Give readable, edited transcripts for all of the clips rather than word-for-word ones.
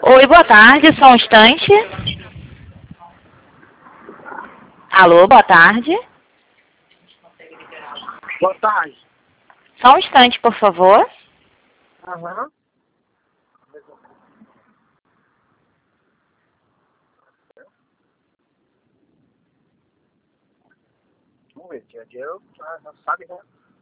Oi, boa tarde, só um instante. Alô, boa tarde. Boa tarde. Só um instante, por favor. Aham. Vamos ver, tinha dinheiro, já sabe, né?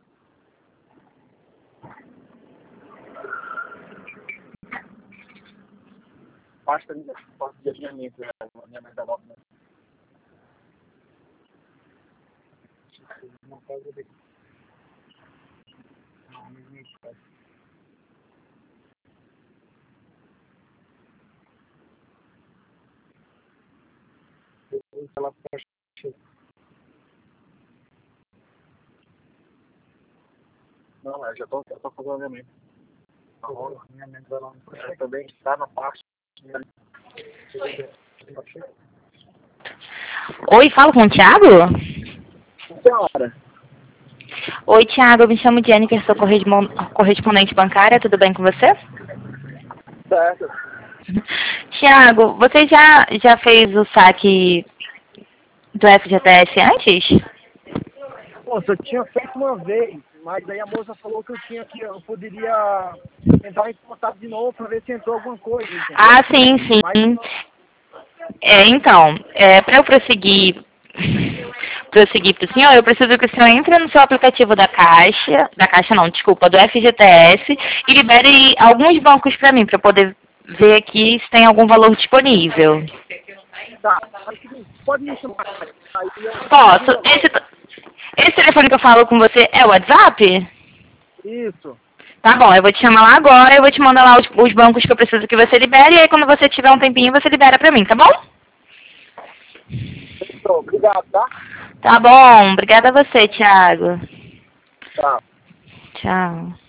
Pasta de alinhamento, alinhamento da nota, né? Não pode ver. Ela fecha. Não, eu já tô fazendo alinhamento. O alinhamento dela também está na parte. Oi, falo com o Thiago? Senhora, Oi, Thiago, eu me chamo Jennifer, sou correspondente bancária, tudo bem com você? certo. Thiago, você já fez o saque do FGTS antes? Moça, eu tinha feito uma vez, mas daí a moça falou que eu poderia entrar em contato de novo para ver se entrou alguma coisa, entendeu? Ah, sim, Mas sim. Então, para eu prosseguir para o senhor, eu preciso que o senhor entre no seu aplicativo da Caixa não, desculpa, do FGTS e libere alguns bancos para mim, para poder ver aqui se tem algum valor disponível. tá, mas pode me chamar. Aí eu Posso? digo agora. Esse telefone que eu falo com você é o WhatsApp? Isso. Tá bom, eu vou te chamar lá agora, eu vou te mandar lá os bancos que eu preciso que você libere, e aí quando você tiver um tempinho, você libera pra mim, tá bom? Então, obrigado, tá? Tá bom, obrigada a você, Thiago. Tá. Tchau.